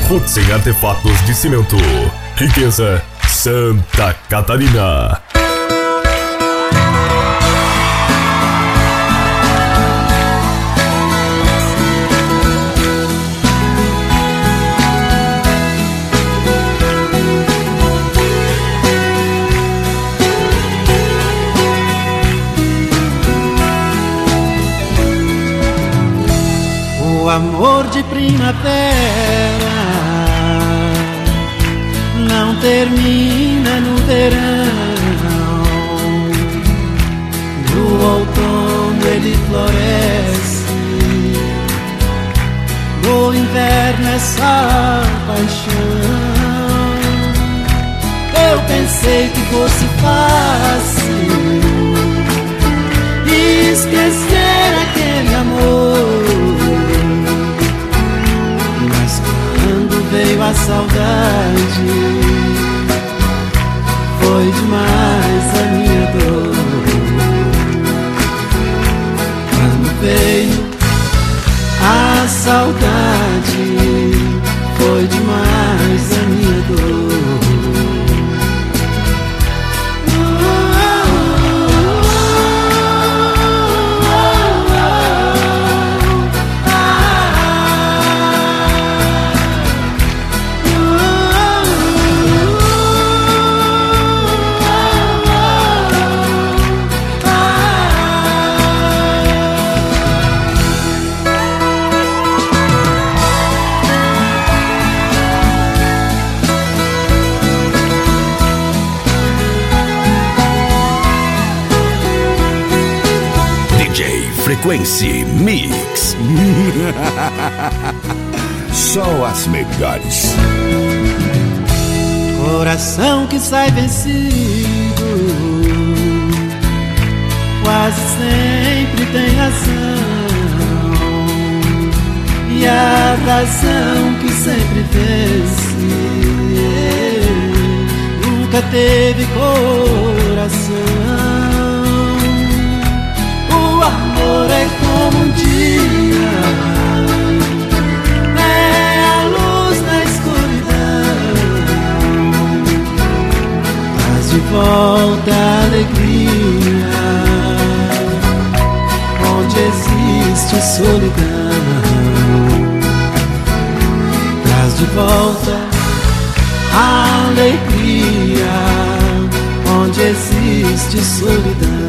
Putz em artefatos de cimento. Riqueza Santa Catarina. O amor de primavera não termina no verão. No outono ele floresce, no inverno é só paixão. Eu pensei que fosse fácil esquecer aquele amor, veio a saudade, foi demais a minha dor. Quando veio a saudade, foi demais a minha dor. Frequency Mix. Só as melhores. Coração que sai vencido quase sempre tem razão, e a razão que sempre vence nunca teve coração. O amor é como um dia, é a luz na escuridão, traz de volta a alegria onde existe solidão. Traz de volta a alegria onde existe solidão.